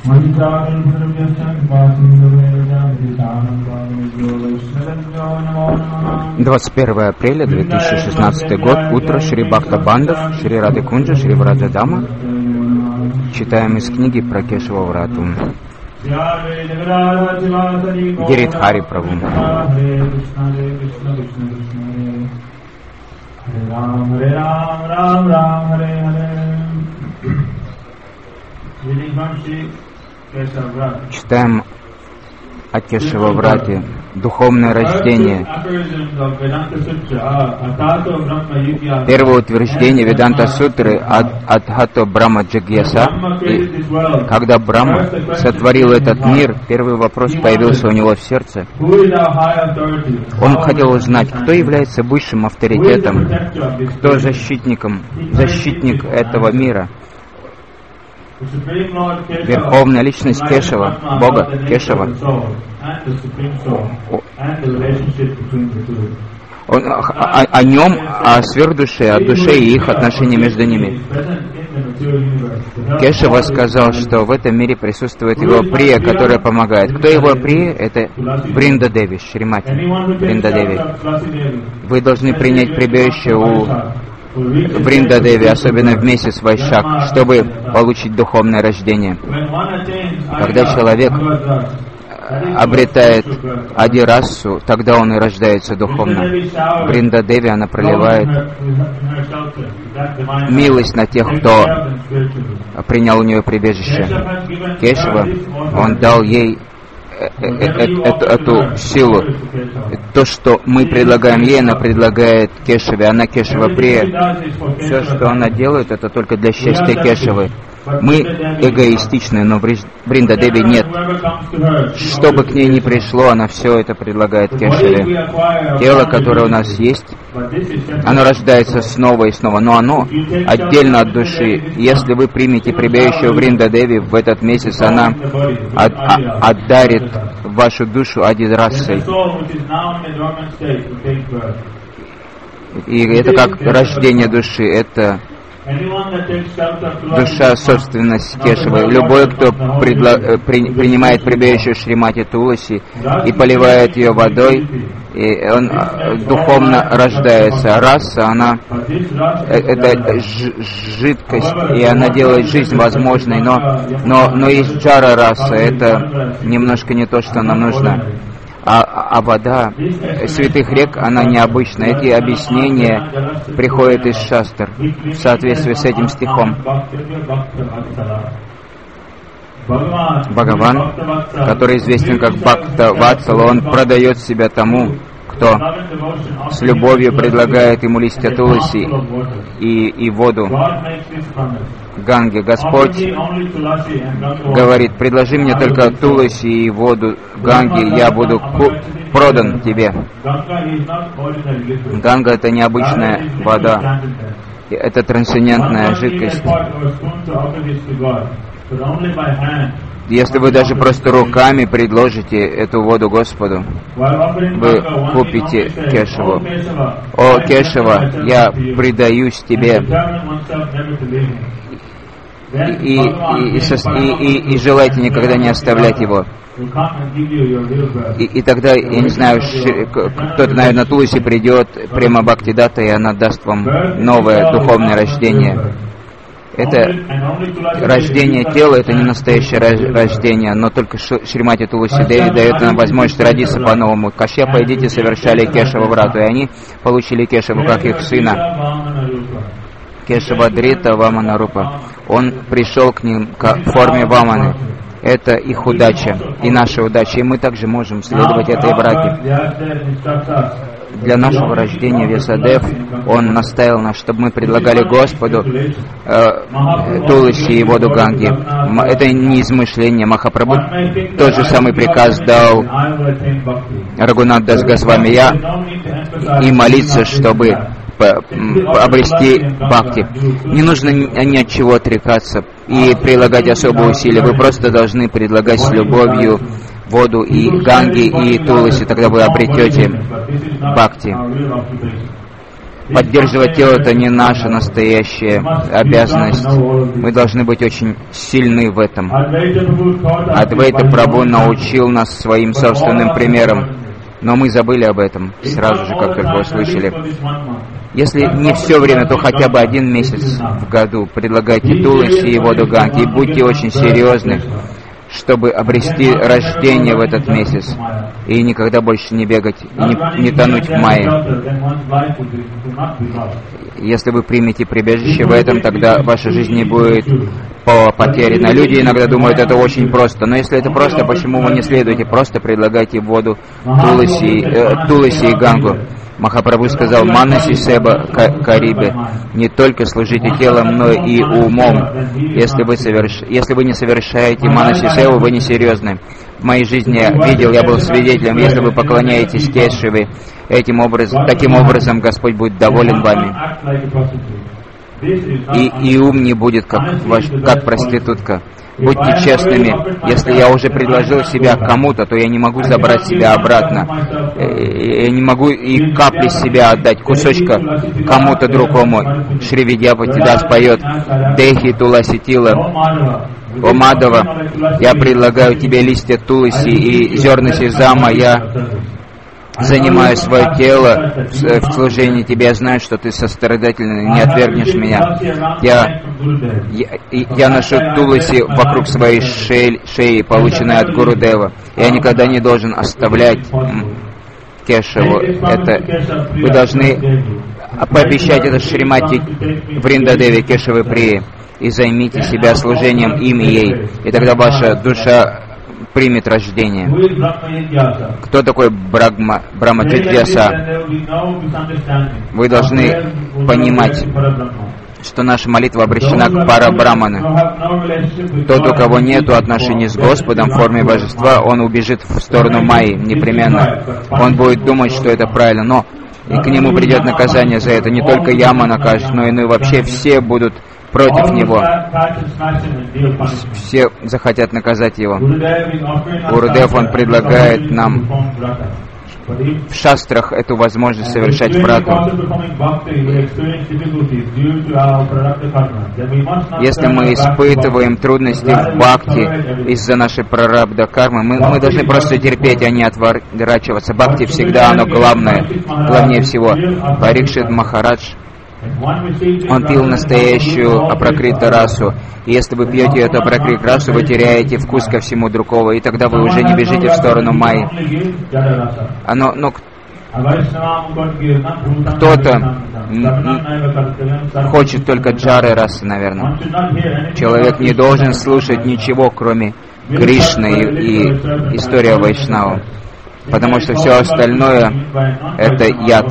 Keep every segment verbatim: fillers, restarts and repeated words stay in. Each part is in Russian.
двадцать первое апреля две тысячи шестнадцатый год, утро, Шри Бхакта Бандав, Шри Рады Кунджа, Шри Враджадама. Читаем из книги про Кешава Врату. Гиридхари Прабhu. Читаем о Кешава Врате, духовное рождение. Первое утверждение Веданта Сутры Адхато Брахма Джигьяса. Когда Брахма сотворил этот мир, первый вопрос появился у него в сердце. Он хотел узнать, кто является высшим авторитетом, кто защитником, защитник этого мира. Верховная личность Кешава, Бога Кешава. Он, о, о нем, о сверхдуше, о душе и их отношения между ними. Кешава сказал, что в этом мире присутствует его прия, которая помогает. Кто его прия? Это Бринда Деви, Шримати Бринда Деви. Вы должны принять прибежище у Бринда Деви, особенно в месяц Вайшак, чтобы получить духовное рождение. Когда человек обретает адирасу, тогда он и рождается духовно. Бринда Деви, она проливает милость на тех, кто принял у нее прибежище. Кешава, он дал ей Эту, эту силу. То, что мы предлагаем ей, она предлагает Кешаве. Она Кешава Прия. Все, что она делает, это только для счастья Кешавы. Мы эгоистичны, но Бринда Деви нет. Что бы к ней ни пришло, она все это предлагает Кешаве. Тело, которое у нас есть, оно рождается снова и снова, но оно отдельно от души. Если вы примете прибежище у Бринда Деви в этот месяц, она от, а, отдарит вашу душу адирасой. И это как рождение души, это душа, собственность Кешавы. Любой, кто предла- при- принимает прибежище Шримати Туласи и поливает ее водой, и он духовно рождается. Раса, она это ж- жидкость, и она делает жизнь возможной, но, но, но есть джара раса, это немножко не то, что нам нужно. А, а вода святых рек, она необычная. Эти объяснения приходят из шастр в соответствии с этим стихом. Бхагаван, который известен как Бхакта Ватсала, он продает себя тому, кто с любовью предлагает ему листья туласи и, и воду Ганги. Господь говорит: предложи мне только туласи и воду Ганги, я буду продан тебе. Ганга — это необычная вода, это трансцендентная жидкость. Если вы даже просто руками предложите эту воду Господу, вы купите Кешаву. О, Кешава, я предаюсь тебе. И, и, и, и, и желайте никогда не оставлять его. И, и тогда, я не знаю, кто-то, наверное, Туласи придет, прямо Бхактидата, и она даст вам новое духовное рождение. Это рождение тела, это не настоящее рождение, но только Шримати Туласи Деви дает нам возможность родиться по-новому. Кашьяпа и дети совершали Кешава Врату, и они получили Кешаву как их сына. Кешава Дрита Вамана Рупа. Он пришел к ним в форме Ваманы. Это их удача и наша удача, и мы также можем следовать этой браке. Для нашего рождения Вьясадев, он наставил нас, чтобы мы предлагали Господу э, Туласи и воду Ганги. Это не измышление. Махапрабху тот же самый приказ дал Рагунат Дас Госвами я и молиться, чтобы обрести бхакти. Не нужно ни от чего отрекаться и прилагать особые усилия. Вы просто должны предлагать с любовью воду и Ганги, и Туласи, тогда вы обретете бхакти. Поддерживать тело — это не наша настоящая обязанность. Мы должны быть очень сильны в этом. Адвайта Прабху научил нас своим собственным примером, но мы забыли об этом сразу же, как только услышали. Если не все время, то хотя бы один месяц в году предлагайте туласи и воду ганги, и будьте очень серьезны, чтобы обрести рождение в этот месяц и никогда больше не бегать, не, не тонуть в мае. Если вы примете прибежище в этом, тогда ваша жизнь не будет потеряна. Люди иногда думают, это очень просто, но если это просто, почему вы не следуете? Просто предлагайте воду туласи, э, туласи и гангу. Махапрабху сказал: «Манаси себа карибе». Не только служите телом, но и умом. Если вы, соверш... Если вы не совершаете манаси себу, вы несерьезны. В моей жизни я видел, я был свидетелем, если вы поклоняетесь Кешеве, этим образом, таким образом Господь будет доволен вами. И, и ум не будет как, ваш, как проститутка. Будьте честными. Если я уже предложил себя кому-то, то я не могу забрать себя обратно. Я не могу и капли себя отдать, кусочка кому-то другому. Шри Видьяпати поет: «Дехи туласи тила». О Мадава, я предлагаю тебе листья туласи и зерна сезама. Я занимаю свое тело в служении тебе. Я знаю, что ты сострадательный, не отвергнешь меня. Я, я, я ношу туласи вокруг своей шеи, шеи, полученной от Гурудева. Я никогда не должен оставлять Кешеву. Это вы должны пообещать это Шримати Вриндадеви Кешевы Прии и займите себя служением им и ей. И тогда ваша душа примет рождение. Кто такой Брахма, Брахмаджидьяса? Вы должны понимать, что наша молитва обращена к Парабраману. Тот, у кого нет отношений с Господом в форме божества, он убежит в сторону Майи непременно. Он будет думать, что это правильно, но и к нему придет наказание за это. Не только Яма накажет, но и ну, вообще все будут против него. Все захотят наказать его. Гурудев, он предлагает нам в шастрах эту возможность совершать врату. Если мы испытываем трудности в бхакти из-за нашей прарабдха кармы, мы, мы должны просто терпеть, а не отворачиваться. Бхакти всегда оно главное, главнее всего. Парикшит Махарадж, он пил настоящую апракрита расу. И если вы пьете эту апракрит расу, вы теряете вкус ко всему другого, и тогда вы уже не бежите в сторону майи. Оно, но кто-то хочет только джары расы, наверное. Человек не должен слушать ничего, кроме Кришны и, и истории Вайшнава, потому что все остальное — это яд.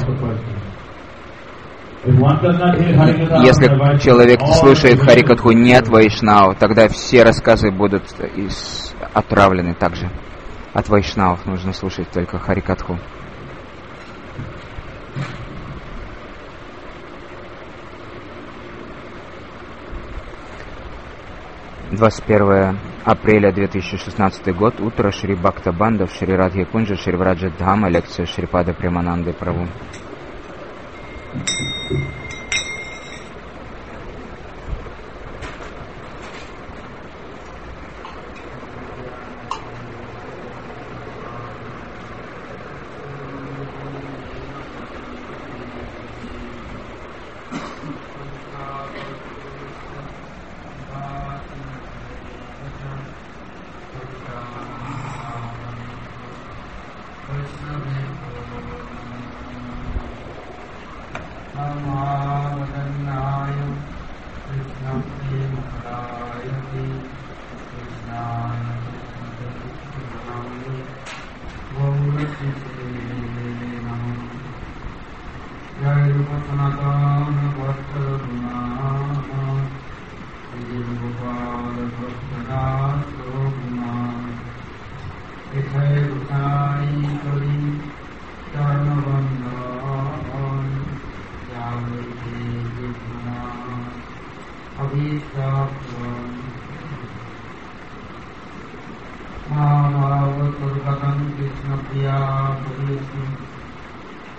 Если человек слушает Харикатху не от Вайшнава, тогда все рассказы будут отравлены также. От Вайшнавов нужно слушать только Харикатху. двадцать первое апреля две тысячи шестнадцатый год, утро, Шри Бхакта Банда в Шри Радхи Кунджа, Шри Враджа Дхама, лекция Шрипада Премананды Прабху.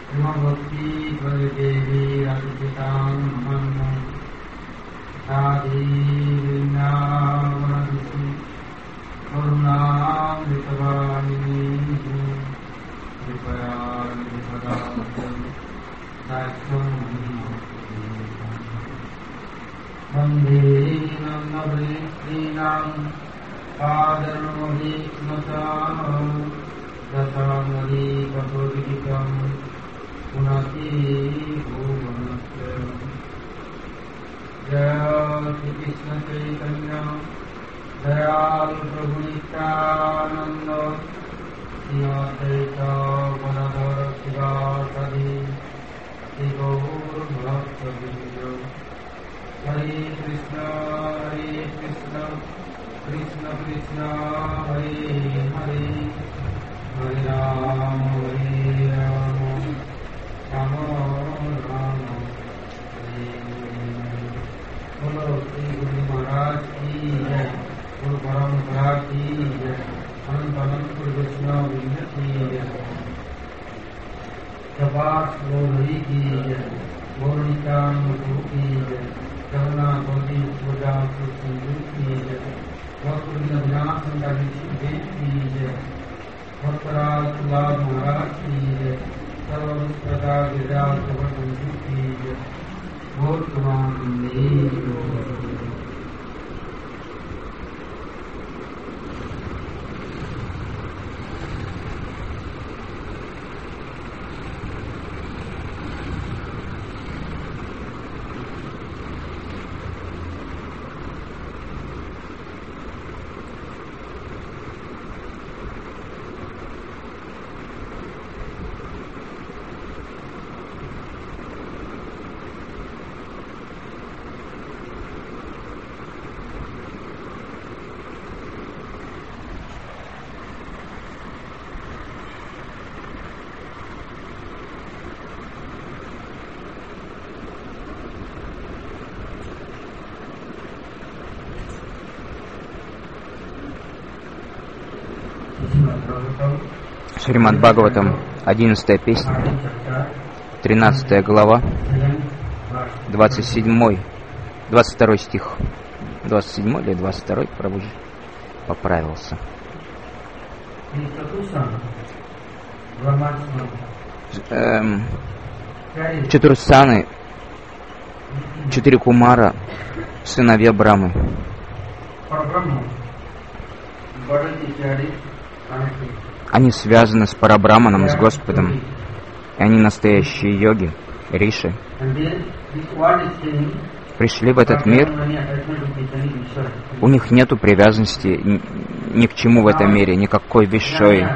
Шримад Бхагаватам, одиннадцатая песня, тринадцатая глава, двадцать седьмой, двадцать второй стих. двадцать седьмой или двадцать второй, Прабхуджи поправился. Эм, Чатурсаны, четыре кумара, сыновья Брамы. Они связаны с Парабраманом, с Господом. И они настоящие йоги, риши. Пришли в этот мир. У них нету привязанности ни, ни к чему в этом мире, никакой вишой.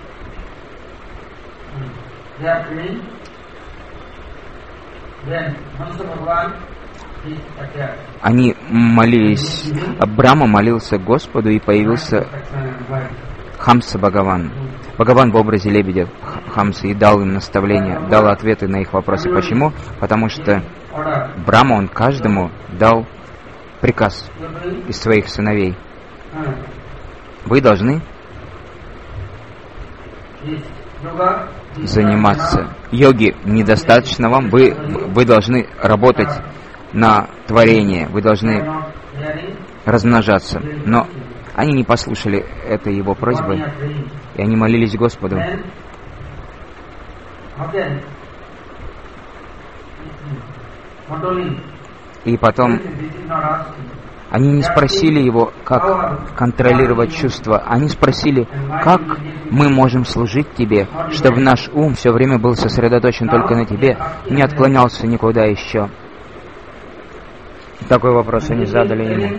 Они молились, Брахма молился Господу, и появился Хамса Бхагаван. Бхагаван в образе лебедя Хамса и дал им наставления, дал ответы на их вопросы. Почему? Потому что Брахма, он каждому дал приказ из своих сыновей. Вы должны заниматься. Йоги недостаточно вам, вы, вы должны работать на творение, вы должны размножаться. Но они не послушали этой его просьбы, и они молились Господу. И потом они не спросили его, как контролировать чувства. Они спросили, как мы можем служить тебе, чтобы наш ум все время был сосредоточен только на тебе, не отклонялся никуда еще. Такой вопрос они задали ему.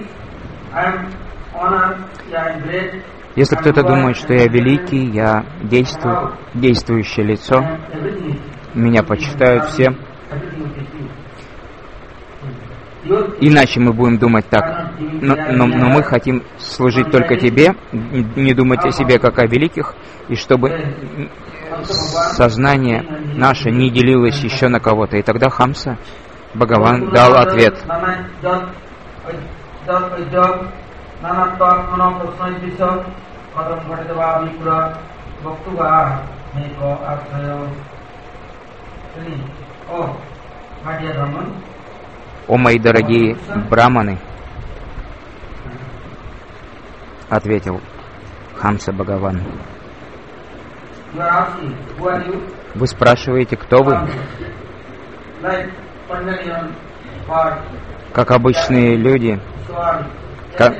Если кто-то думает, что я великий, я действую, действующее лицо, меня почитают все, иначе мы будем думать так. Но, но, но мы хотим служить только тебе, не думать о себе как о великих, и чтобы сознание наше не делилось еще на кого-то. И тогда Хамса Бхагаван дал ответ. «О, мои дорогие браманы», — ответил Хамса Бхагаван, — «вы спрашиваете, кто вы?» Как обычные люди, как...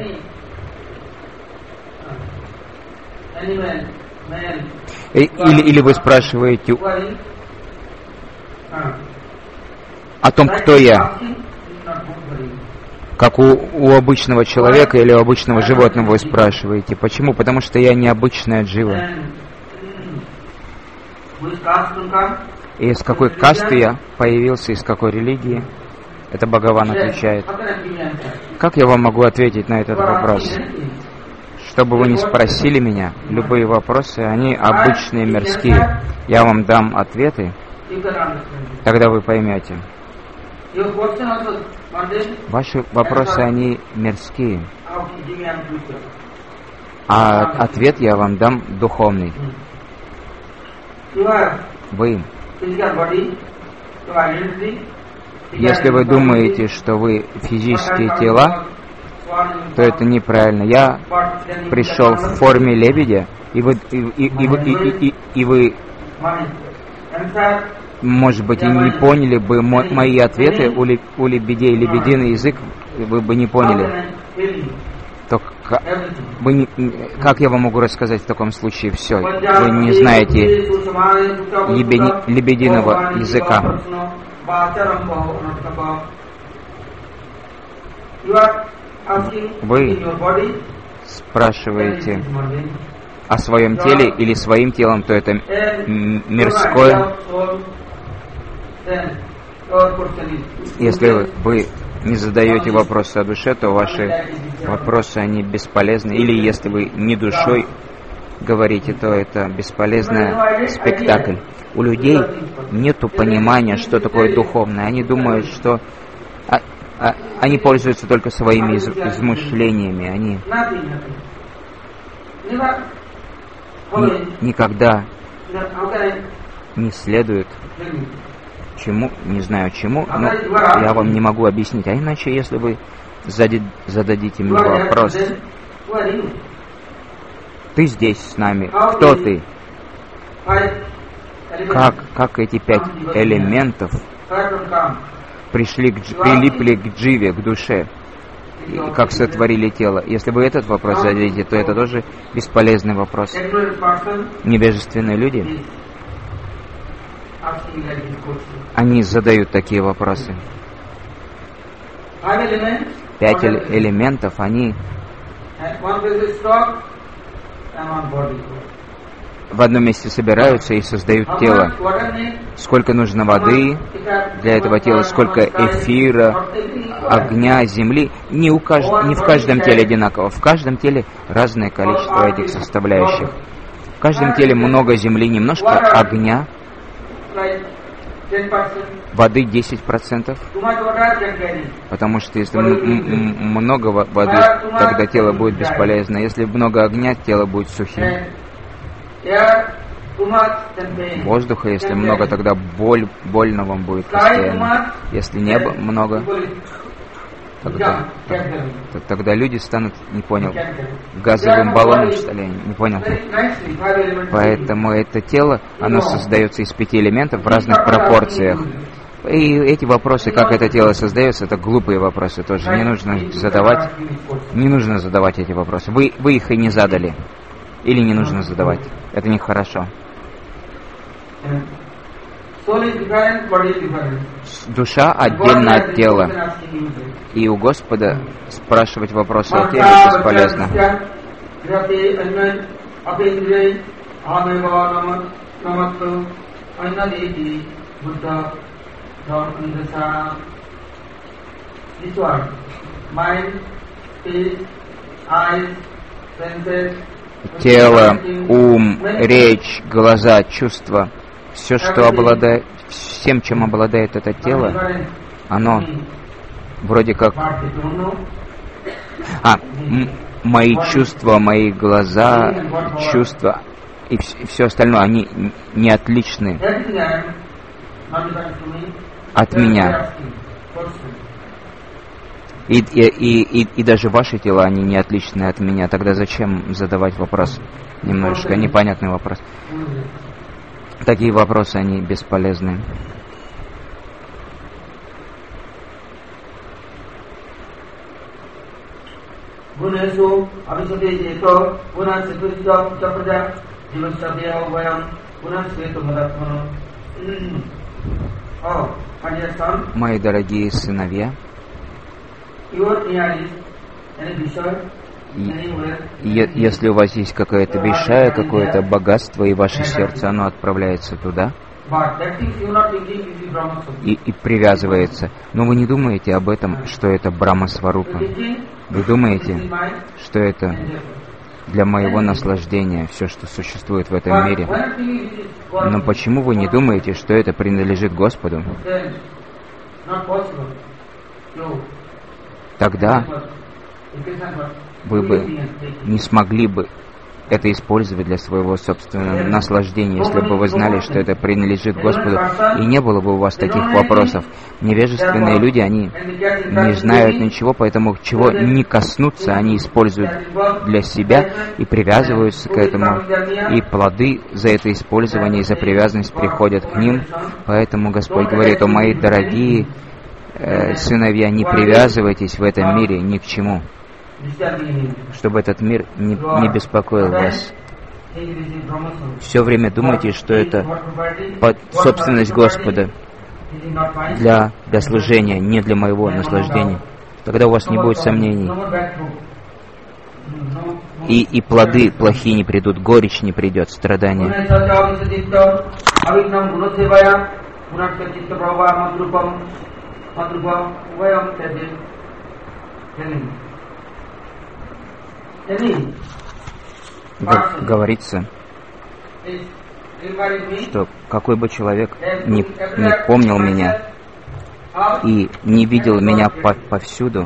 Или, или вы спрашиваете о том, кто я, как у, у обычного человека или у обычного животного вы спрашиваете. Почему? Потому что я необычная джива. И из какой касты я появился, из какой религии? Это Бхагаван отвечает. Как я вам могу ответить на этот вопрос? Что бы вы ни спросили меня, любые вопросы, они обычные, мирские. Я вам дам ответы, тогда вы поймете. Ваши вопросы, они мирские, а ответ я вам дам духовный. Вы, если вы думаете, что вы физические тела, то это неправильно. Я пришел в форме лебедя, и вы, и, и, и, и, и, и вы, может быть, и не поняли бы мо, мои ответы, у, леб, у лебедей лебединый язык, вы бы не поняли. То, как, вы не, как я вам могу рассказать в таком случае все? Вы не знаете лебеди, лебединого языка. Вы спрашиваете о своем теле или своим телом, то это мирское. Если вы не задаете вопросы о душе, то ваши вопросы, они бесполезны. Или если вы не душой говорите, то это бесполезный спектакль. У людей нету понимания, что такое духовное. Они думают, что а, а, они пользуются только своими из, измышлениями. Они ни, никогда не следуют чему, не знаю чему, но я вам не могу объяснить. А иначе, если вы зададите мне вопрос: ты здесь с нами, кто ты? Как, как эти пять элементов пришли, к, прилипли к дживе, к душе, и как сотворили тело? Если вы этот вопрос зададите, то это тоже бесполезный вопрос. Невежественные люди, они задают такие вопросы. Пять элементов, они в одном месте собираются и создают тело. Сколько нужно воды для этого тела, сколько эфира, огня, земли. Не, у кажд... не в каждом теле одинаково. В каждом теле разное количество этих составляющих. В каждом теле много земли, немножко огня, воды десять процентов. Потому что если много воды, тогда тело будет бесполезно. Если много огня, тело будет сухим. Воздуха, если много, тогда боль, больно вам будет постоянно. Если неба много, тогда, тогда люди станут, не понял, газовым баллоном, что ли, не понял. Поэтому это тело, оно создается из пяти элементов в разных пропорциях. И эти вопросы, как это тело создается, это глупые вопросы тоже. Не нужно задавать, не нужно задавать эти вопросы. Вы, вы их и не задали. Или не нужно задавать. Это нехорошо. Душа отдельно от тела. И у Господа спрашивать вопросы о теле бесполезно. Тело, ум, речь, глаза, чувства, все, что обладает, всем, чем обладает это тело, оно вроде как... А, м- мои чувства, мои глаза, чувства и, вс- и все остальное, они не отличны. от меня. И, и, и, и, и даже ваши тела, они не отличны от меня. Тогда зачем задавать вопрос? Немножечко непонятный вопрос. Такие вопросы, они бесполезны. Мои дорогие сыновья, И, если у вас есть какая-то вишая, какое-то богатство, и ваше сердце, оно отправляется туда и, и привязывается. Но вы не думаете об этом, что это Брахма-сварупа. Вы думаете, что это для моего наслаждения, все, что существует в этом мире. Но почему вы не думаете, что это принадлежит Господу? Тогда вы бы не смогли бы это использовать для своего собственного наслаждения, если бы вы знали, что это принадлежит Господу, и не было бы у вас таких вопросов. Невежественные люди, они не знают ничего, поэтому чего не коснуться, они используют для себя и привязываются к этому, и плоды за это использование и за привязанность приходят к ним. Поэтому Господь говорит: о мои дорогие э, сыновья, не привязывайтесь в этом мире ни к чему, чтобы этот мир не, не беспокоил вас. Все время думайте, что это под собственность Господа для, для служения, не для моего наслаждения. Тогда у вас не будет сомнений. И, и плоды плохие не придут, горечь не придет, страдания. Говорится, что какой бы человек не, не помнил меня и не видел меня по, повсюду,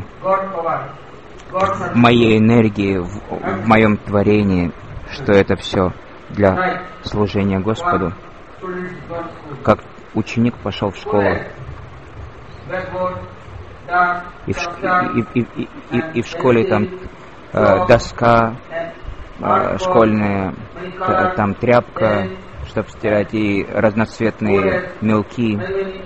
в моей энергии, в, в моем творении, что это все для служения Господу, как ученик пошел в школу, и в, и, и, и, и, и в школе там э, доска э, школьная, т, там тряпка, чтобы стирать, и разноцветные мелки.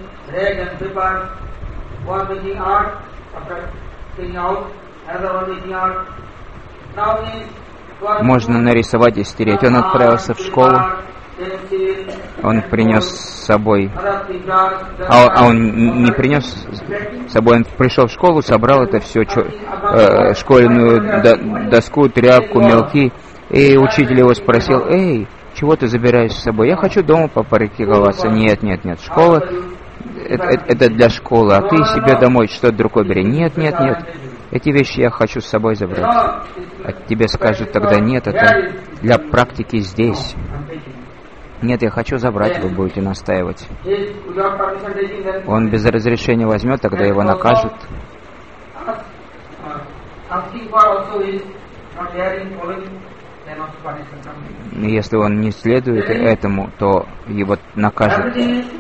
Можно нарисовать и стереть. Он отправился в школу, он принес с собой, а, а он не принес с собой, он пришел в школу, собрал это все, чё, э, школьную до, доску, тряпку, мелки, и учитель его спросил: эй, чего ты забираешь с собой? Я хочу дома попрактиковаться. Нет, нет, нет, школа, это, это для школы, а ты себе домой что-то другое бери. Нет, нет, нет, эти вещи я хочу с собой забрать. А тебе скажут тогда: нет, это для практики здесь. Нет, я хочу забрать, вы будете настаивать. Он без разрешения возьмет, тогда его накажут. И если он не следует этому, то его накажут.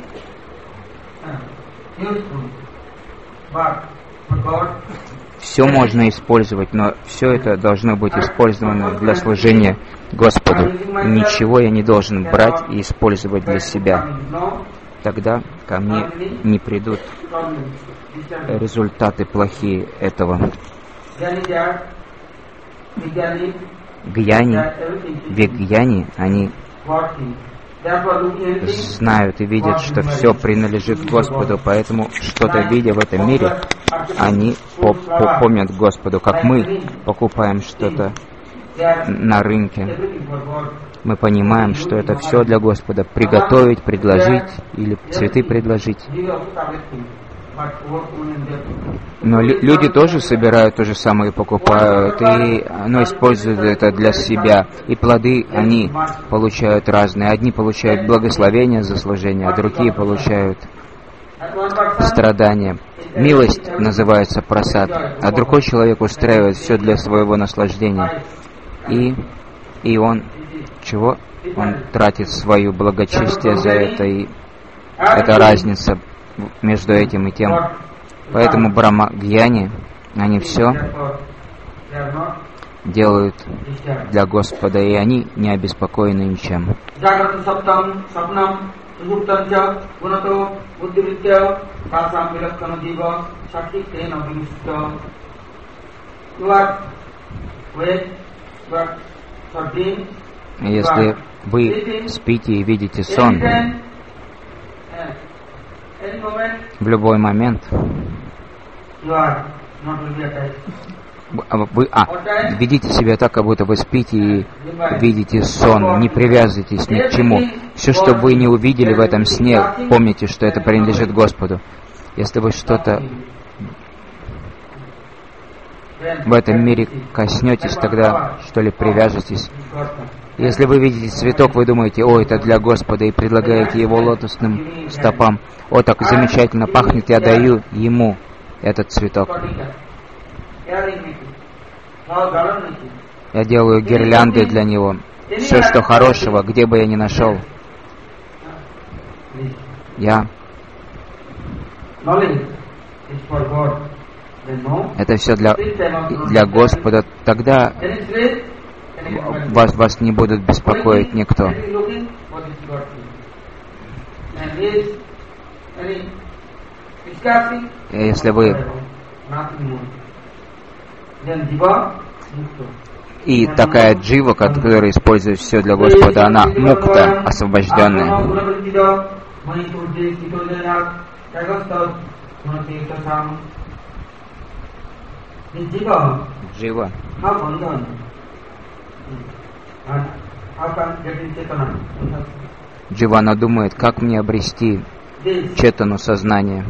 Все можно использовать, но все это должно быть использовано для служения Господу. Ничего я не должен брать и использовать для себя. Тогда ко мне не придут результаты плохие этого. Гьяни, вегьяни, они знают и видят, что все принадлежит Господу, поэтому что-то видя в этом мире, они по по помнят Господу, как мы покупаем что-то на рынке. Мы понимаем, что это все для Господа. Приготовить, предложить или цветы предложить. Но люди тоже собирают то же самое и покупают, и оно использует это для себя. И плоды они получают разные. Одни получают благословение за служение, а другие получают страдания. Милость называется прасад, а другой человек устраивает все для своего наслаждения. И, и он, чего? Он тратит свое благочестие за это, и это разница между этим и тем. Поэтому брахмагьяни, они все делают для Господа, и они не обеспокоены ничем. Если вы спите и видите сон, в любой момент вы а, ведите себя так, как будто вы спите и видите сон, не привязывайтесь ни к чему. Все, что вы не увидели в этом сне, помните, что это принадлежит Господу. Если вы что-то в этом мире коснетесь, тогда что ли привяжетесь. Если вы видите цветок, вы думаете: о, это для Господа, и предлагаете его лотосным стопам. О, так замечательно пахнет, я даю ему этот цветок. Я делаю гирлянды для него. Все, что хорошего, где бы я ни нашел, я... Это все для, для Господа. Тогда вас, вас не будут беспокоить никто. Если вы... И такая джива, которая использует все для Господа, она мукта, освобожденная. Джива. Джива, она думает, как мне обрести четану сознания.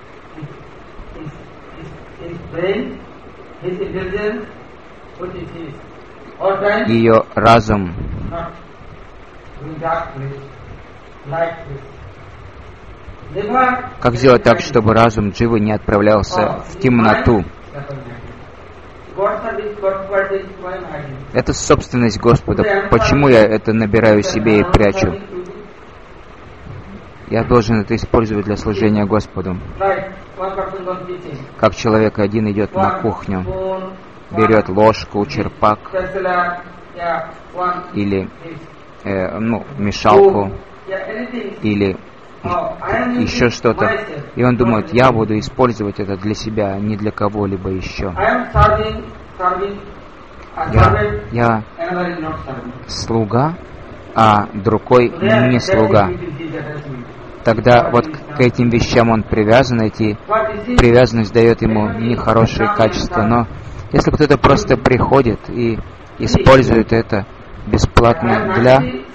Ее разум как сделать так, чтобы разум дживы не отправлялся в темноту? Это собственность Господа. Почему я это набираю себе и прячу? Я должен это использовать для служения Господу. Как человек один идет на кухню, берет ложку, черпак или э, ну, мешалку или еще что-то, и он думает: я буду использовать это для себя, не для кого-либо еще. Я, я слуга, а другой не слуга. Тогда вот к этим вещам он привязан, эти привязанность дает ему нехорошие качества. Но если кто-то просто приходит и использует это бесплатно для...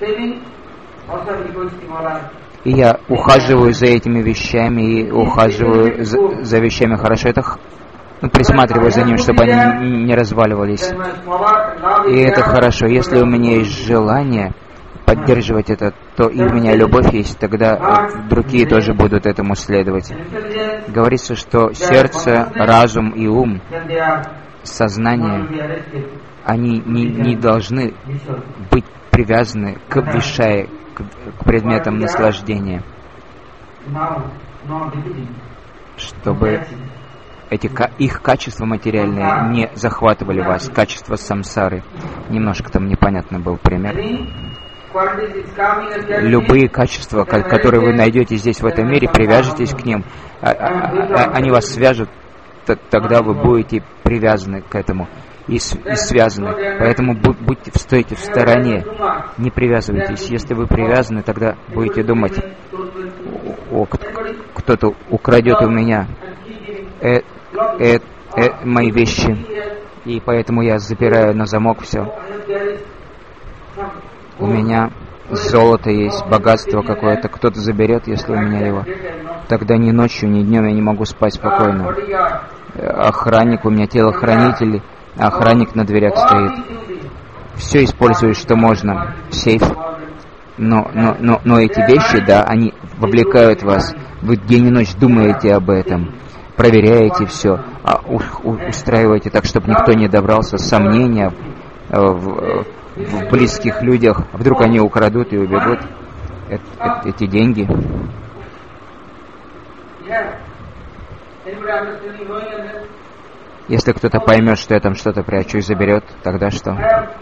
И я ухаживаю за этими вещами и ухаживаю за, за вещами хорошо, это, ну, присматриваю за ними, чтобы они не разваливались. И это хорошо. Если у меня есть желание поддерживать это, то и у меня любовь есть, тогда другие тоже будут этому следовать. Говорится, что сердце, разум и ум, сознание, они не, не должны быть привязаны к вишае, к, к предметам наслаждения, чтобы эти, их качества материальные не захватывали вас, качества самсары. Немножко там непонятно был пример. Любые качества, которые вы найдете здесь, в этом мире, привяжетесь к ним, они вас свяжут, тогда вы будете привязаны к этому и, и связаны. Поэтому будьте, стойте в стороне, не привязывайтесь. Если вы привязаны, тогда будете думать: о, кто-то украдет у меня э, э, э, мои вещи, и поэтому я запираю на замок все. У меня золото есть, богатство какое-то, кто-то заберет, если у меня его. Тогда ни ночью, ни днем я не могу спать спокойно. Охранник, у меня телохранитель, охранник на дверях стоит. Все используешь, что можно, сейф. Но, но, но, но эти вещи, да, они вовлекают вас. Вы день и ночь думаете об этом, проверяете все, а у, у, устраиваете так, чтобы никто не добрался, сомнения в, в близких людях. Вдруг они украдут и убегут эти деньги. Если кто-то поймет, что я там что-то прячу и заберет, тогда что?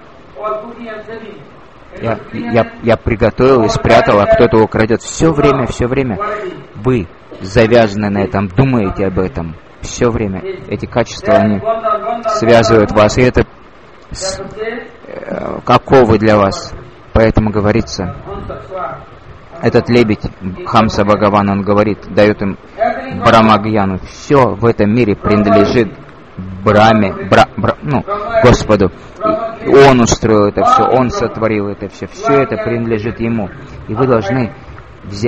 Я, я, я приготовил и спрятал, а кто-то украдет. Все время, все время. Вы завязаны на этом, думаете об этом. Все время. Эти качества, они связывают вас. И это с, э, оковы для вас. Поэтому говорится, этот лебедь, Хамса Бхагаван, он говорит, дает им Брамагьяну. Все в этом мире принадлежит Браме, бра, бра, ну, Господу. И Он устроил это все, Он сотворил это все. Все это принадлежит Ему. И вы должны взять...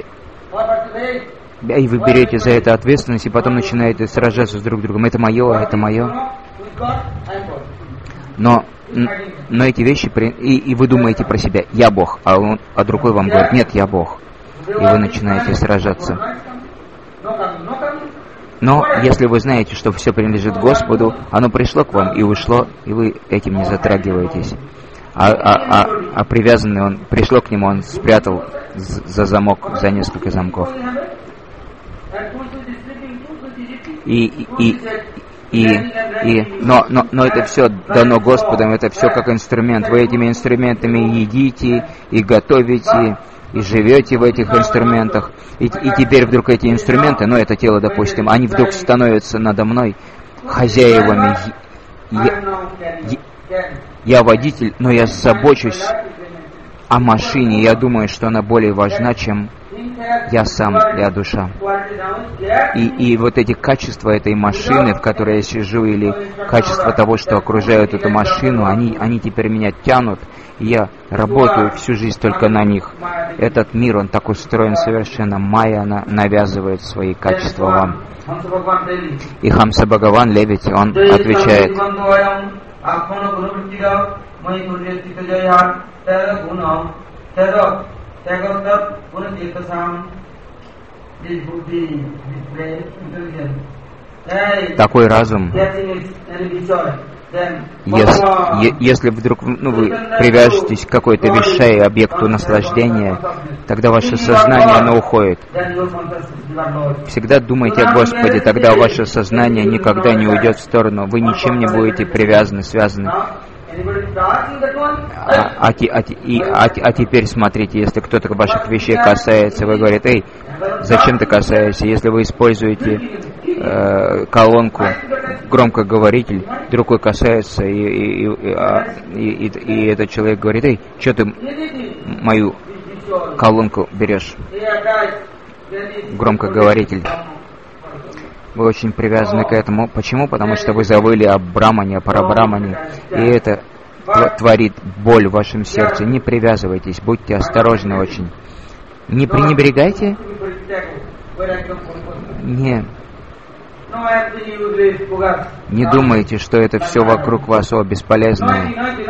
И вы берете за это ответственность, и потом начинаете сражаться с друг другом. Это мое, это мое. Но, но эти вещи... И, и вы думаете про себя, я Бог, а, он, а другой вам говорит, нет, я Бог. И вы начинаете сражаться. Но если вы знаете, что все принадлежит Господу, оно пришло к вам и ушло, и вы этим не затрагиваетесь. А, а, а, а привязанный он, пришло к нему, он спрятал за замок, за несколько замков. И, и, и, и, и но, но, но это все дано Господом, это все как инструмент. Вы этими инструментами едите и готовите, и живете в этих инструментах, и, и теперь вдруг эти инструменты, ну это тело, допустим, они вдруг становятся надо мной хозяевами. Я, я, я водитель, но я забочусь о машине, я думаю, что она более важна, чем я сам, я душа. И, и вот эти качества этой машины, в которой я сижу, или качество того, что окружает эту машину, они, они теперь меня тянут, и я работаю всю жизнь только на них. Этот мир, он так устроен совершенно. Майя, она навязывает свои качества вам. И Хамса Бхагаван, лебедь, он отвечает: такой разум, если, если вдруг ну, вы привяжетесь к какой-то вещи, объекту наслаждения, тогда ваше сознание, оно уходит. Всегда думайте о Господе, тогда ваше сознание никогда не уйдет в сторону, вы ничем не будете привязаны, связаны. А, а, а, и, а, а теперь смотрите, если кто-то ваших вещей касается, вы говорите: эй, зачем ты касаешься? Если вы используете э, колонку, громкоговоритель, другой касается, и, и, и, и, и, и этот человек говорит: эй, что ты мою колонку берешь? Громкоговоритель. Вы очень привязаны к этому. Почему? Потому что вы забыли о Брамане, о Парабрамане. И это творит боль в вашем сердце. Не привязывайтесь, будьте осторожны очень. Не пренебрегайте. Не. Не думайте, что это все вокруг вас, о, бесполезное.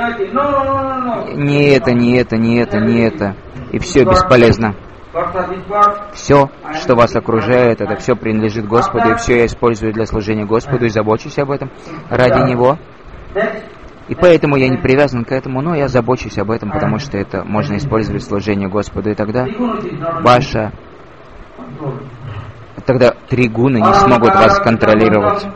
Не это, не это, не это, не это. И все бесполезно. Все, что вас окружает, это все принадлежит Господу, и все я использую для служения Господу и забочусь об этом ради Него. И поэтому я не привязан к этому, но я забочусь об этом, потому что это можно использовать в служении Господу, и тогда ваша... Тогда три гуны не смогут вас контролировать.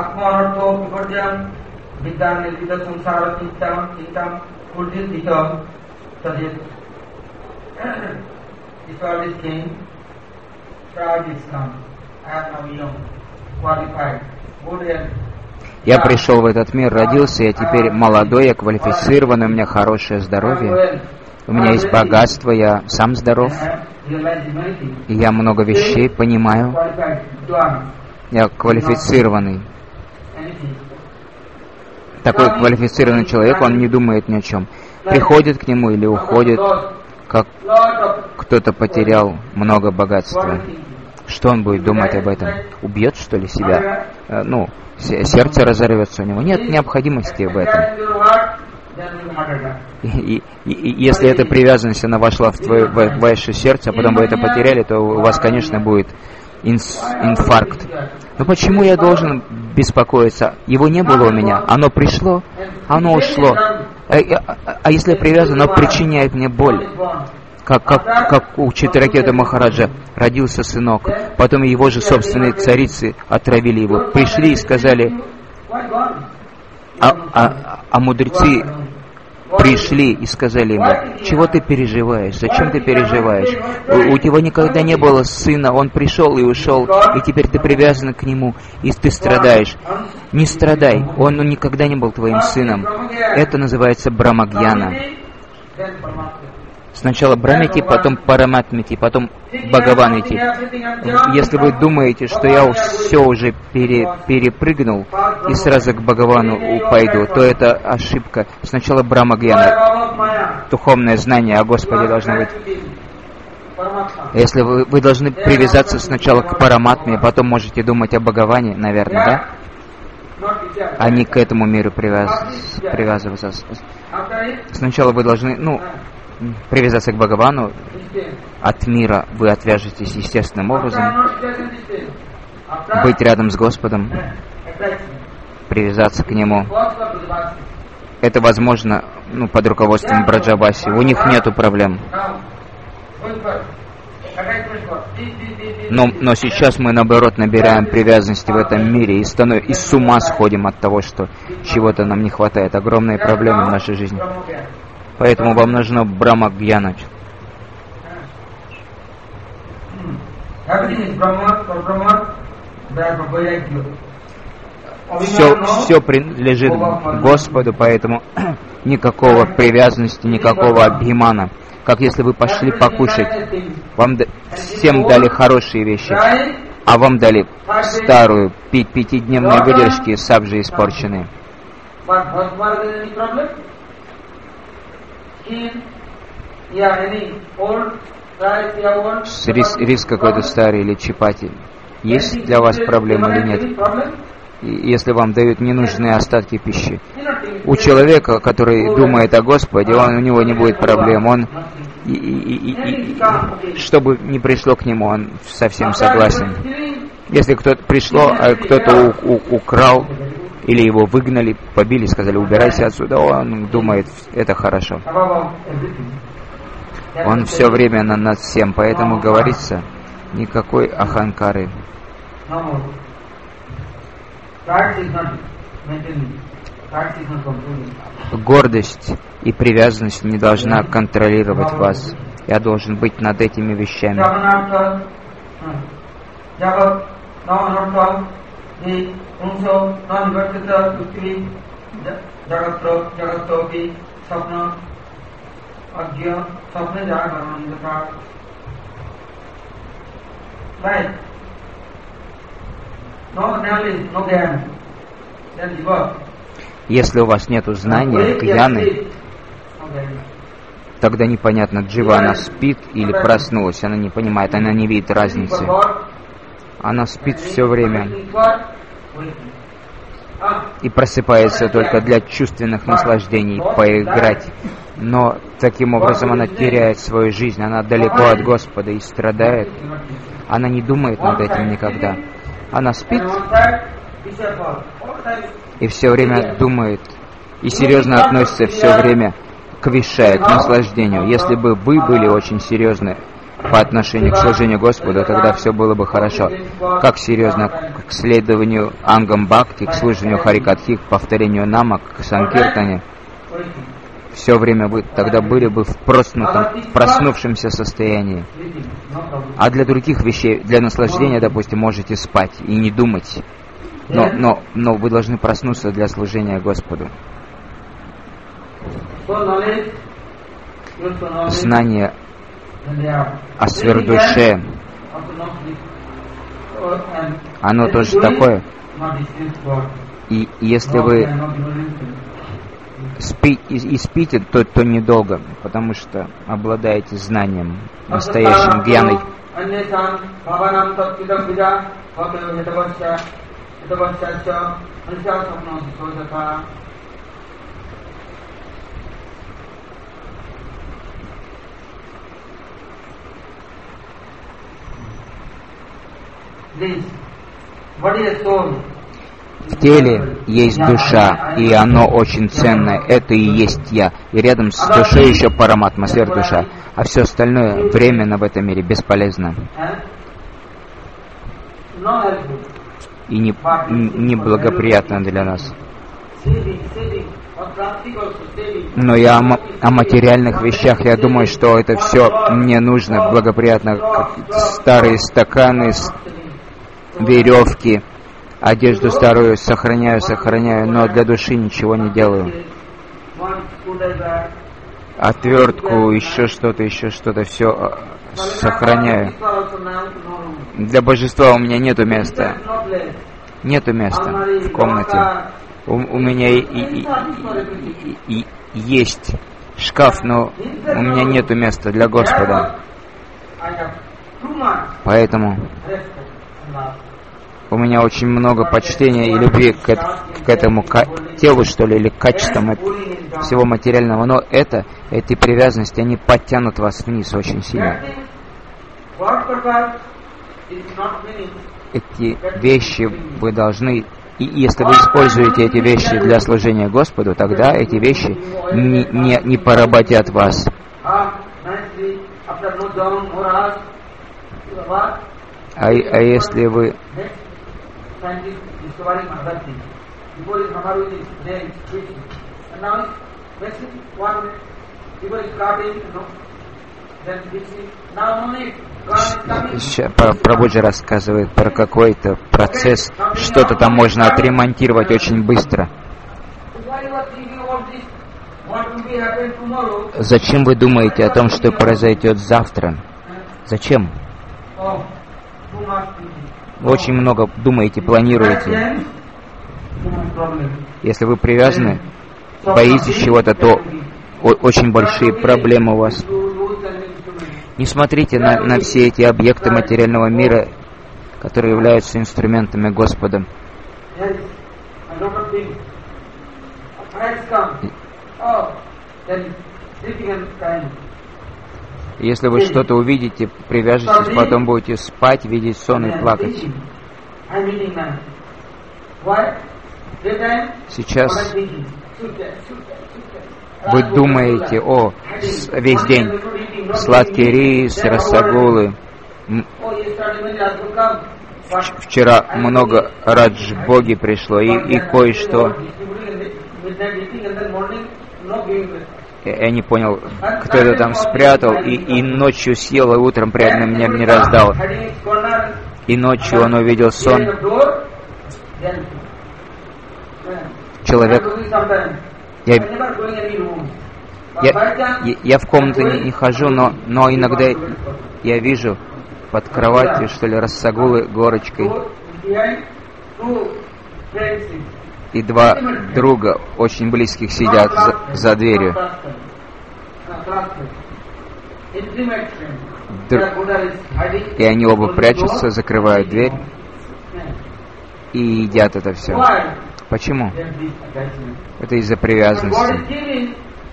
Я пришел в этот мир, родился, я теперь молодой, я квалифицированный, у меня хорошее здоровье, у меня есть богатство, я сам здоров, и я много вещей понимаю, я квалифицированный. Такой квалифицированный человек, он не думает ни о чем. Приходит к нему или уходит, как кто-то потерял много богатства. Что он будет думать об этом? Убьет, что ли, себя? Э, ну, сердце разорвется у него. Нет необходимости в этом. И, и, и если эта привязанность, она вошла в, твое, в ваше сердце, а потом вы это потеряли, то у вас, конечно, будет инс, инфаркт. Но почему я должен беспокоиться? Его не было у меня. Оно пришло, оно ушло. А, а, а если я привязан, оно причиняет мне боль. как, как, как у Читракеты Махараджа родился сынок, потом его же собственные царицы отравили его. Пришли и сказали, а, а, а мудрецы пришли и сказали ему, чего ты переживаешь, зачем ты переживаешь? У, у тебя никогда не было сына, он пришел и ушел, и теперь ты привязан к нему, и ты страдаешь. Не страдай, он никогда не был твоим сыном. Это называется Брамагьяна. Сначала Брамити, потом Параматмити, потом Бхагаванити. Если вы думаете, что я все уже пере, перепрыгнул и сразу к Бхагавану пойду, то это ошибка. Сначала Брамагьяна, духовное знание о Господе должно быть. Если вы, вы должны привязаться сначала к Параматме, потом можете думать о Бхагаване, наверное, да? А не к этому миру привяз, привязываться. Сначала вы должны, ну, привязаться к Бхагавану, от мира вы отвяжетесь естественным образом, быть рядом с Господом, привязаться к Нему. Это возможно, ну, под руководством Браджабаси. У них нету проблем. Но, но сейчас мы, наоборот, набираем привязанности в этом мире и, станов... и с ума сходим от того, что чего-то нам не хватает. Огромные проблемы в нашей жизни. Поэтому вам нужно Брамагьяна. Все, все принадлежит Господу, поэтому никакого привязанности, никакого абхимана. Как если вы пошли покушать, вам всем дали хорошие вещи, а вам дали старую, пи- пятидневные выдержки, сабжи испорченные. Рис, рис какой-то старый или чапати. Есть для вас проблема или нет? Если вам дают ненужные остатки пищи. У человека, который думает о Господе, он, у него не будет проблем. Он, и, и, и, и, и, чтобы не пришло к нему, он совсем согласен. Если кто-то пришло, а кто-то у, у, украл, или его выгнали, побили, сказали, убирайся отсюда, он думает, это хорошо. Он все время над всем, поэтому говорится, никакой аханкары. Гордость и привязанность не должна контролировать вас. Я должен быть над этими вещами. Если у вас нет знания, гьяны, тогда непонятно, джива она спит или проснулась, она не понимает, она не видит разницы. Она спит все время и просыпается только для чувственных наслаждений, поиграть. Но таким образом она теряет свою жизнь, она далеко от Господа и страдает. Она не думает над этим никогда. Она спит и все время думает, и серьезно относится все время к вишае, к наслаждению. Если бы вы были очень серьезны по отношению к служению Господу, тогда все было бы хорошо. Как серьезно к следованию ангам бхакти, к служению харикатхи, к повторению намак, к санкиртане. Все время вы тогда были бы в проснутом, в проснувшемся состоянии. А для других вещей, для наслаждения, допустим, можете спать и не думать. Но, но, но вы должны проснуться для служения Господу. Знание о сверхдуше, оно тоже такое. И если вы спи, и, и спите, то, то недолго, потому что обладаете знанием, настоящим гьяной. В теле есть душа, и оно очень ценное. Это и есть я. И рядом с душой еще параматма, сверхдуша. а все остальное временно в этом мире бесполезно и не, не благоприятно для нас. Но я о, о материальных вещах, я думаю, что это все мне нужно благоприятно. Старые стаканы, веревки, одежду старую сохраняю, сохраняю, но для души ничего не делаю. Отвертку, еще что-то, еще что-то, все сохраняю. Для божества у меня нету места. Нету места в комнате. У, у меня и, и, и, и есть шкаф, но у меня нету места для Господа. Поэтому у меня очень много почтения и любви к, к этому к телу, что ли, или к качествам всего материального. Но это, эти привязанности, они подтянут вас вниз очень сильно. Эти вещи вы должны... И если вы используете эти вещи для служения Господу, тогда эти вещи не, не, не поработят вас. А, а если вы... Прабхуджи рассказывает про какой-то процесс, что-то там можно отремонтировать очень быстро. Зачем вы думаете о том, что произойдет завтра? Зачем? Вы очень много думаете, планируете. Если вы привязаны, боитесь чего-то, то очень большие проблемы у вас. Не смотрите на, на все эти объекты материального мира, которые являются инструментами Господа. Если вы что-то увидите, привяжетесь, потом будете спать, видеть сон и плакать. Сейчас вы думаете, о, весь день сладкий рис, рассагулы. Вчера много раджбоги пришло, и, и кое-что. Я не понял, кто это там спрятал, и, и ночью съел, и утром приятно мне не раздал. И ночью он увидел сон. Человек... Я, я, я, я в комнату не, не хожу, но, но иногда я вижу под кроватью, что ли, рассагулы горочкой. И два друга очень близких сидят за, за дверью. Др... И они оба прячутся, закрывают дверь и едят это все. Почему? Это из-за привязанности.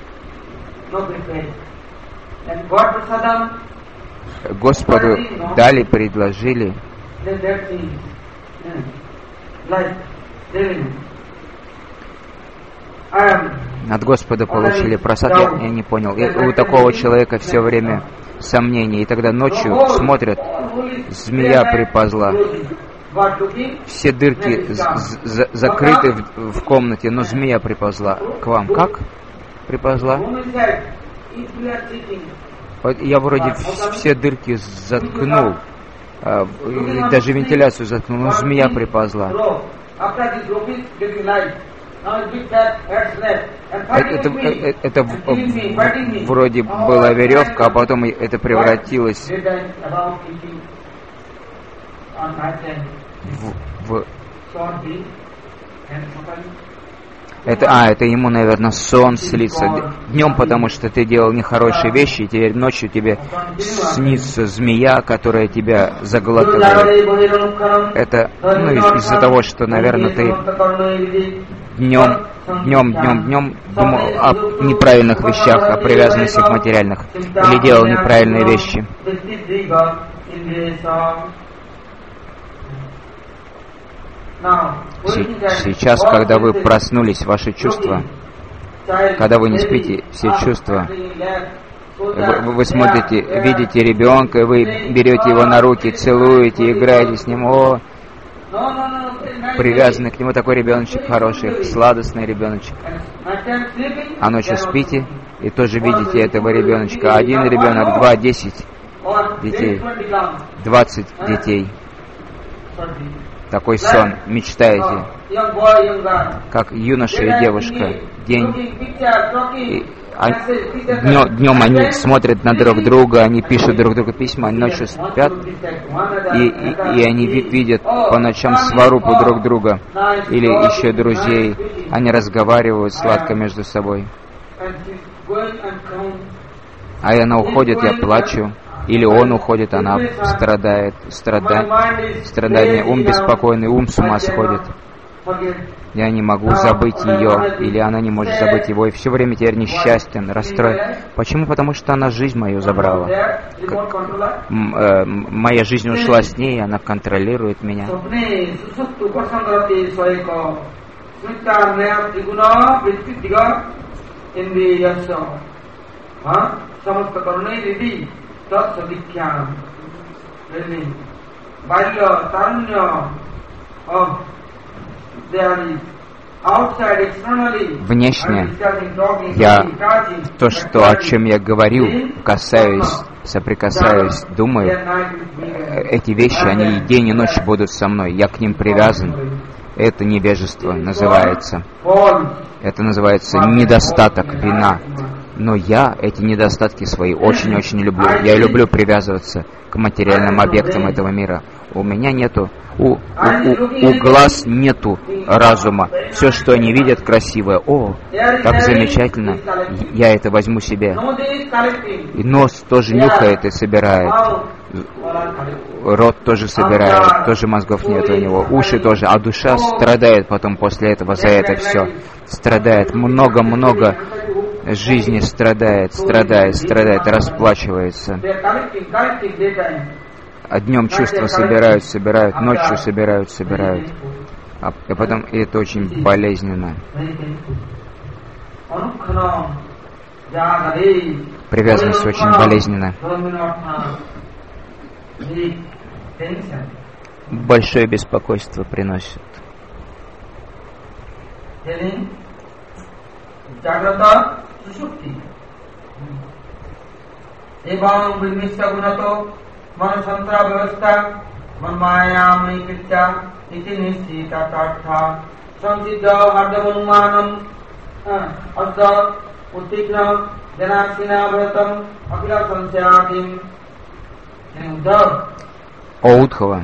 Господу дали, предложили. От Господа получили просад, я, я не понял. И у такого человека все время сомнения. И тогда ночью смотрят, змея приползла. Все дырки з- закрыты в, в комнате, но змея приползла к вам. Как приползла? Я вроде все дырки заткнул, даже вентиляцию заткнул, но змея приползла. Это, это, это в, вроде была веревка, а потом это превратилось в, в... Это, а, это ему, наверное, сон снится днем, потому что ты делал нехорошие вещи, и теперь ночью тебе снится змея, которая тебя заглатывает. Это, ну, из- из-за того, что, наверное, ты днем, днем, днем, днем думал о неправильных вещах, о привязанностях материальных, или делал неправильные вещи. Сейчас, когда вы проснулись, ваши чувства, когда вы не спите, все чувства Вы, вы смотрите, видите ребенка, вы берете его на руки, целуете, играете с ним. О, привязанный к нему такой ребеночек хороший, сладостный ребеночек. А ночью спите и тоже видите этого ребеночка. Один ребенок, два, десять детей, двадцать детей. Такой сон, мечтаете, как юноша и девушка. День, и, а, днем, днем они смотрят на друг друга, они пишут друг другу письма, они ночью спят, и, и, и они видят по ночам сварупу друг друга, или еще друзей, они разговаривают сладко между собой. А она уходит, я плачу. Или он уходит, она страдает, страдает, страдание, ум беспокойный, ум с ума сходит. Я не могу забыть ее, или она не может забыть его, и все время теперь несчастен, расстроен. Почему? Потому что она жизнь мою забрала. Как, м, э, моя жизнь ушла с ней, она контролирует меня. Внешне я то, что, о чем я говорю, касаюсь, соприкасаюсь, думаю, эти вещи, они и день, и ночь будут со мной, я к ним привязан. Это невежество называется. Это называется недостаток, вина. Но я эти недостатки свои очень-очень люблю. Я люблю привязываться к материальным объектам этого мира. У меня нету, у, у, у, у глаз нету разума. Все, что они видят, красивое. О, как замечательно. Я это возьму себе. И нос тоже нюхает и собирает. Рот тоже собирает, тоже мозгов нет у него. Уши тоже. А душа страдает потом после этого за это все. Страдает много-много. Жизни страдает, страдает, страдает, расплачивается. А днем чувства собирают, собирают, ночью собирают, собирают. А, а потом и это очень болезненно. Привязанность очень болезненна. Большое беспокойство приносит. Evam Vimishya Gunato Manasantra Vyavastha Manmayam Nikritya Iti Nishita Tartha Samsiddha Hardamanmanam Asda Uttikna Janasina Vratam Akila Sansyatim Uddhav. О, Удхава,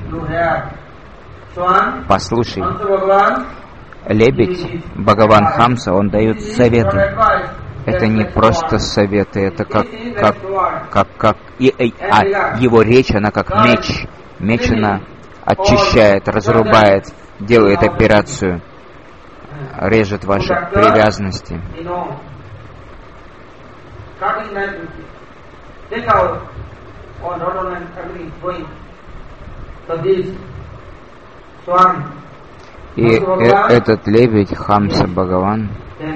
послушай, лебедь, Бхагаван Хамса, он дает советы. Это не просто советы, это как, как, как, как и, и, а его речь, она как меч. Меч она очищает, разрубает, делает операцию, режет ваши привязанности. И э, этот лебедь, Хамса Бхагаван,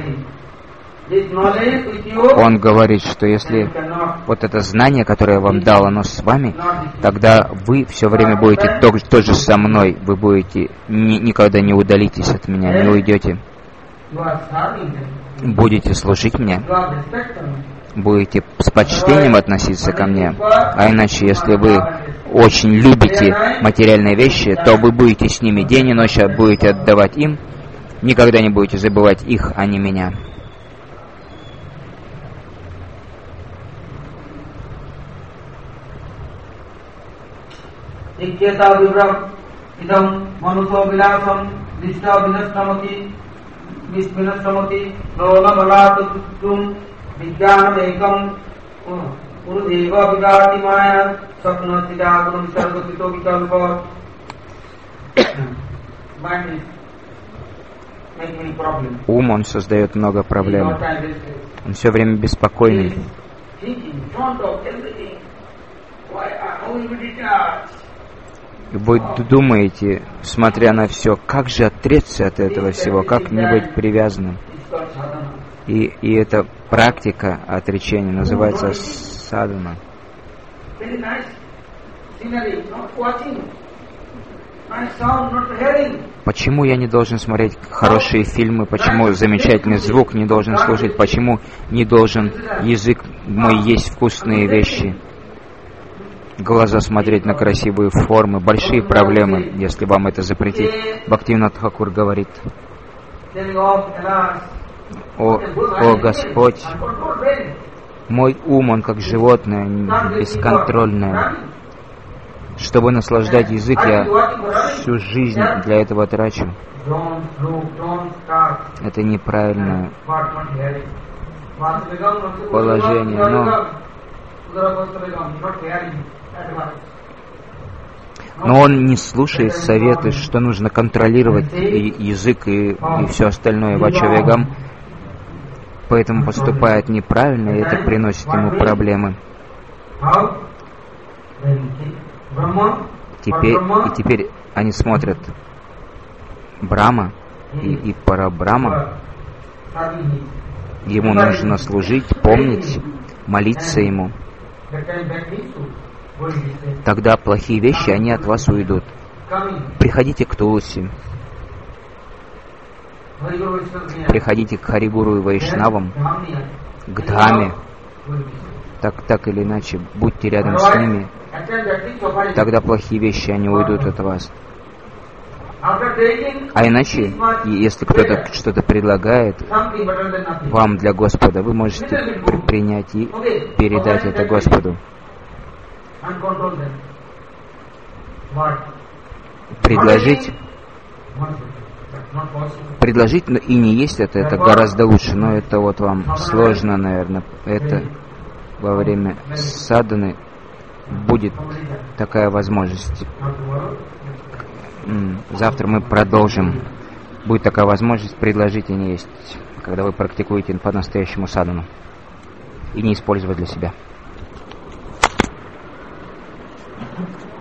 он говорит, что если вот это знание, которое я вам дал, оно с вами, тогда вы все время будете тоже со мной, вы будете, ни, никогда не удалитесь от меня, не уйдете. Будете служить мне, будете с почтением относиться ко мне, а иначе, если вы очень любите материальные вещи, то вы будете с ними день и ночь, будете отдавать им, никогда не будете забывать их, а не меня. Ikyeta vibram idam manuso vilasam dishta vinastamati visvinastamati nona malatutum vijnanam ekam urudeva vigati maya sapna siddhagurum sarvasito vikalpa. Ум, он создает много проблем. Он все время беспокойный. Вы думаете, смотря на все, как же отречься от этого всего, как не быть привязанным. И, и эта практика отречения называется садхана. Почему я не должен смотреть хорошие фильмы? Почему замечательный звук не должен слушать? Почему не должен язык мой есть вкусные вещи? Глаза смотреть на красивые формы? Большие проблемы, если вам это запретить. Бхактивинод Тхакур говорит: О, о Господь, мой ум, он как животное, бесконтрольное. Чтобы наслаждать язык, я всю жизнь для этого трачу. Это неправильное положение, но, но он не слушает советы, что нужно контролировать и язык и, и все остальное вачавегам, поэтому поступает неправильно, и это приносит ему проблемы. Теперь, и теперь они смотрят Брахма и, и Парабрахма. Ему нужно служить, помнить, молиться ему. Тогда плохие вещи, они от вас уйдут. Приходите к Тулси. Приходите к Харигуру и Вайшнавам, к Дхаме. Так, так или иначе, будьте рядом с ними. Тогда плохие вещи, они уйдут от вас. А иначе, если кто-то что-то предлагает вам для Господа, вы можете при- принять и передать это Господу. Предложить, предложить и не есть это, это гораздо лучше, но это вот вам сложно, наверное. Это во время садханы будет такая возможность. Завтра мы продолжим. Будет такая возможность предложить и не есть, когда вы практикуете по-настоящему садхану и не использовать для себя.